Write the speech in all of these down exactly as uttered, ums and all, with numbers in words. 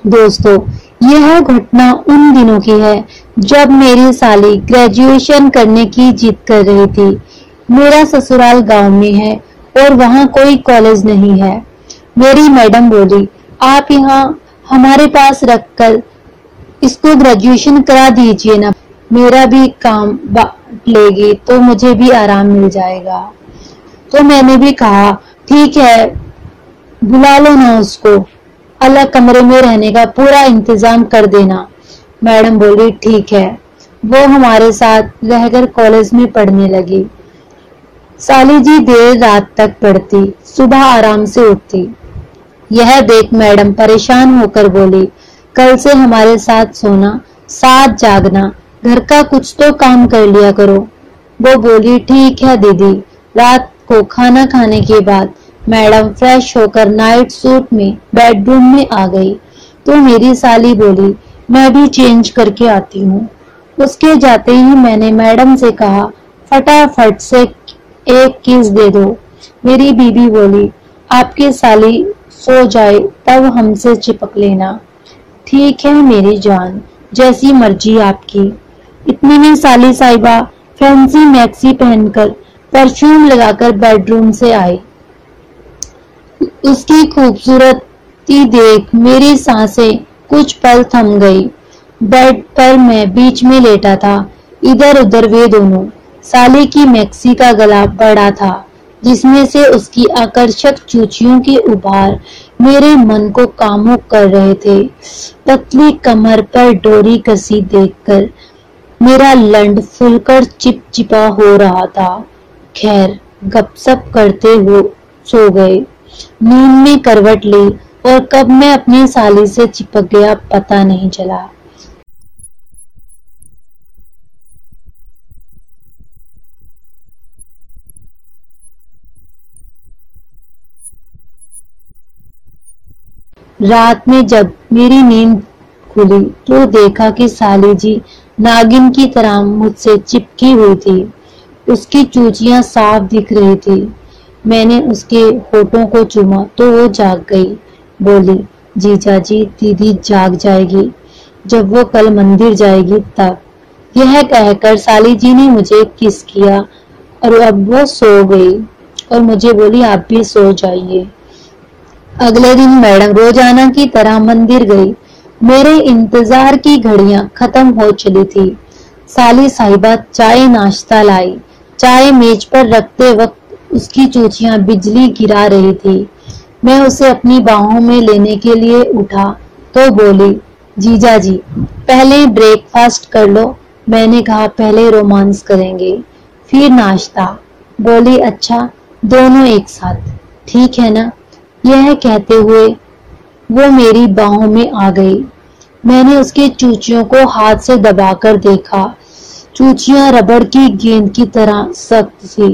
दोस्तों, यह घटना उन दिनों की है जब मेरी साली ग्रेजुएशन करने की जिद कर रही थी। मेरा ससुराल गांव में है और वहां कोई कॉलेज नहीं है। मेरी मैडम बोली, आप यहाँ हमारे पास रखकर इसको ग्रेजुएशन करा दीजिए ना, मेरा भी काम बांट लेगी तो मुझे भी आराम मिल जाएगा। तो मैंने भी कहा, ठीक है, बुला लो ना उसको, अलग कमरे में रहने का पूरा इंतजाम कर देना। मैडम बोली, ठीक है। वो हमारे साथ रहकर कॉलेज में पढ़ने लगी। साली जी देर रात तक पढ़ती, सुबह आराम से उठती। यह देख मैडम परेशान होकर बोली, कल से हमारे साथ सोना, साथ जागना, घर का कुछ तो काम कर लिया करो। वो बोली, ठीक है दीदी। रात को खाना खाने के बाद मैडम फ्रेश होकर नाइट सूट में बेडरूम में आ गई तो मेरी साली बोली, मैं भी चेंज करके आती हूँ। उसके जाते ही मैंने मैडम से कहा, फटाफट से एक किस दे दो। मेरी बीबी बोली, आपकी साली सो जाए तब हमसे चिपक लेना। ठीक है मेरी जान, जैसी मर्जी आपकी। इतने में साली साहिबा फैंसी मैक्सी पहनकर परफ्यूम लगाकर बेडरूम से आई। उसकी खूबसूरती देख मेरी सांसें कुछ पल थम गई। बेड पर मैं बीच में लेटा था, इधर उधर वे दोनों। साली की मैक्सी का गला बड़ा था, जिसमें से उसकी आकर्षक चूचियों के उभार मेरे मन को कामुक कर रहे थे। पतली कमर पर डोरी कसी देखकर मेरा लंड फुलकर चिपचिपा हो रहा था। खैर, गपसप करते हुए सो गए। नींद में करवट ली और कब मैं अपनी साली से चिपक गया पता नहीं चला। रात में जब मेरी नींद खुली तो देखा कि साली जी नागिन की तरह मुझसे चिपकी हुई थी। उसकी चूचियां साफ दिख रही थी। मैंने उसके होठों को चूमा तो वो जाग गई। बोली, जीजा जी, दीदी जाग जाएगी जब वो कल मंदिर जाएगी तब। यह कहकर साली जी ने मुझे किस किया और अब वो सो गई और मुझे बोली, आप भी सो जाइए। अगले दिन मैडम रोजाना की तरह मंदिर गई। मेरे इंतजार की घड़ियां खत्म हो चली थी। साली साहिबा चाय नाश्ता लाई। चाय मेज पर रखते वक्त उसकी चूचियां बिजली गिरा रही थी। मैं उसे अपनी बाहों में लेने के लिए उठा तो बोली, जीजा जी, पहले ब्रेकफास्ट कर लो। मैंने कहा, पहले रोमांस करेंगे फिर नाश्ता। बोली, अच्छा, दोनों एक साथ, ठीक है ना। यह कहते हुए वो मेरी बाहों में आ गई। मैंने उसके चूचियों को हाथ से दबाकर देखा। चूचियां रबड़ की गेंद की तरह सख्त थी।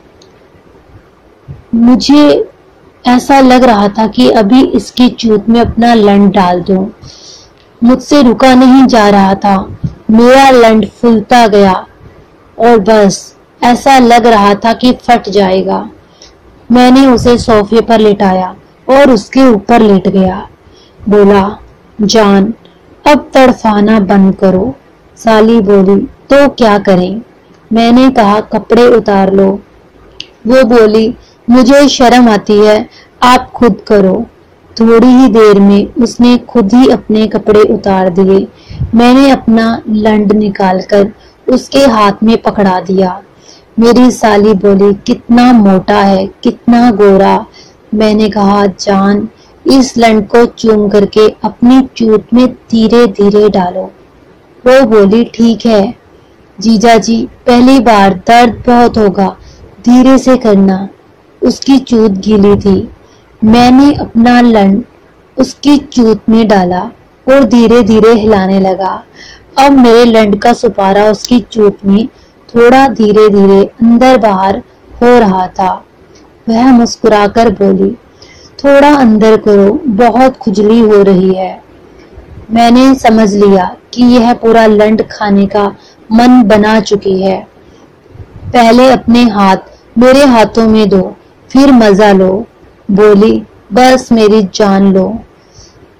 मुझे ऐसा लग रहा था कि अभी इसकी चूत में अपना लंड डाल दूं। मुझसे रुका नहीं जा रहा था। मेरा लंड फूलता गया और बस ऐसा लग रहा था कि फट जाएगा। मैंने उसे सोफे पर लिटाया और उसके ऊपर लेट गया। बोला, जान, अब तड़फाना बंद करो। साली बोली, तो क्या करें। मैंने कहा, कपड़े उतार लो। वो बोली, मुझे शर्म आती है, आप खुद करो। थोड़ी ही देर में उसने खुद ही अपने कपड़े उतार दिए। मैंने अपना लंड निकालकर उसके हाथ में पकड़ा दिया। मेरी साली बोली, कितना मोटा है, कितना गोरा। मैंने कहा, जान, इस लंड को चूम करके अपनी चूत में धीरे धीरे डालो। वो बोली, ठीक है जीजा जी, पहली बार दर्द बहुत होगा, धीरे से करना। उसकी चूत गीली थी। मैंने अपना लंड उसकी चूत में डाला और धीरे धीरे हिलाने लगा। अब मेरे लंड का सुपारा उसकी चूत में थोड़ा धीरे धीरे अंदर बाहर हो रहा था। वह मुस्कुराकर बोली, थोड़ा अंदर करो, बहुत खुजली हो रही है। मैंने समझ लिया कि यह पूरा लंड खाने का मन बना चुकी है। पहले अपने हाथ मेरे हाथों में दो, फिर मजा लो। बोली, बस मेरी जान लो।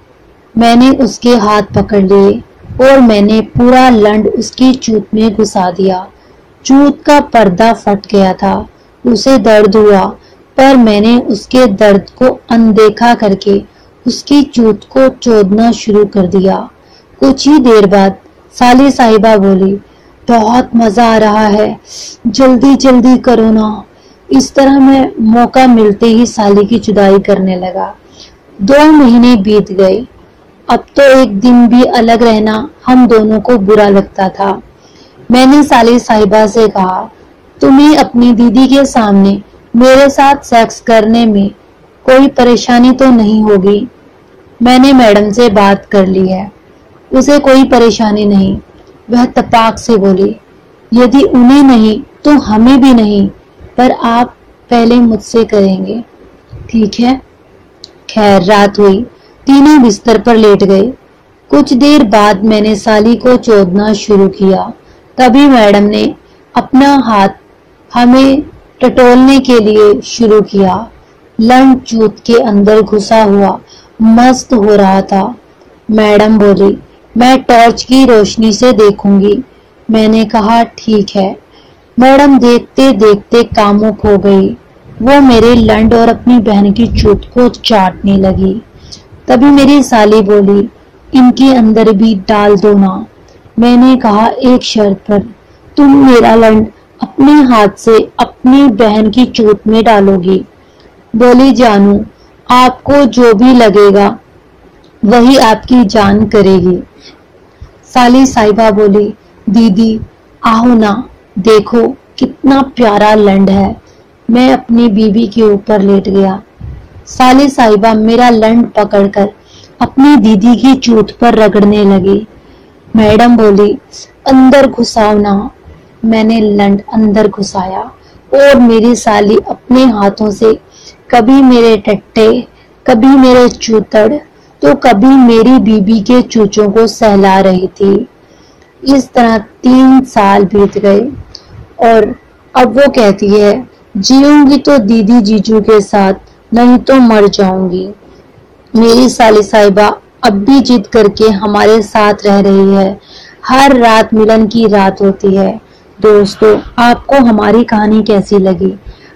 میں نے اس کے ہاتھ پکڑ لیے اور میں نے پورا لنڈ اس کی چوت میں گھسا دیا۔ چوت کا پردہ پھٹ گیا تھا، اسے درد ہوا، پر میں نے اس کے درد کو اندیکھا کر کے اس کی چوت کو چودنا شروع کر دیا۔ کچھ ہی دیر بعد سالی صاحبہ بولی، بہت مزہ آ رہا ہے، جلدی جلدی کرو نا۔ اس طرح میں موقع ملتے ہی سالی کی جدائی کرنے لگا۔ دو مہینے بیت گئے۔ اب تو ایک دن بھی الگ رہنا ہم دونوں کو برا لگتا تھا۔ میں نے سالی صاحبہ سے کہا، تمہیں اپنی دیدی کے سامنے میرے ساتھ سیکس کرنے میں کوئی پریشانی تو نہیں ہوگی؟ میں نے میڈم سے بات کر لی ہے، اسے کوئی پریشانی نہیں۔ وہ تپاک سے بولی، یدی انہیں نہیں تو ہمیں بھی نہیں، پر آپ پہلے مجھ سے کریں گے، ٹھیک ہے؟ خیر رات ہوئی، تینوں بستر پر لیٹ گئے۔ کچھ دیر بعد میں نے سالی کو چودنا شروع کیا، تبھی میڈم نے اپنا ہاتھ ہمیں ٹٹولنے کے لیے شروع کیا۔ لنڈ چوت کے اندر گھسا ہوا مست ہو رہا تھا۔ میڈم بولی، میں ٹارچ کی روشنی سے دیکھوں گی۔ میں نے کہا ٹھیک ہے۔ میڈم دیکھتے دیکھتے کامک ہو گئی، وہ میرے لنڈ اور اپنی بہن کی چوت کو چاٹنے لگی۔ تبھی میری سالی بولی، ان کے اندر بھی ڈال دو نا۔ میں نے کہا ایک شرط پر، تم میرا لنڈ اپنے ہاتھ سے اپنی بہن کی چوت میں ڈالو گی۔ بولی، جانو آپ کو جو بھی لگے گا وہی آپ کی جان کرے گی۔ سالی صاحبہ بولی، دیدی آؤ نا، دیکھو کتنا پیارا لنڈ ہے۔ میں اپنی بیوی کے اوپر لیٹ گیا۔ سالی صاحبہ میرا لنڈ پکڑ کر اپنی دیدی کی چوت پر رگڑنے لگی۔ میڈم بولی، اندر گھساؤ نا۔ میں نے لنڈ اندر گھسایا اور میری سالی اپنے ہاتھوں سے کبھی میرے ٹٹے، کبھی میرے چوتڑ تو کبھی میری بیوی کے چوچوں کو سہلا رہی تھی۔ اس طرح تین سال بیت گئے اور اب وہ کہتی ہے، جیوں گی تو دیدی جیجو کے ساتھ، نہیں تو مر جاؤں گی۔ میری سالی صاحبہ اب بھی ضد کر کے ہمارے ساتھ رہ رہی ہے۔ ہر رات ملن کی رات ہوتی ہے۔ دوستو، آپ کو ہماری کہانی کیسی لگی؟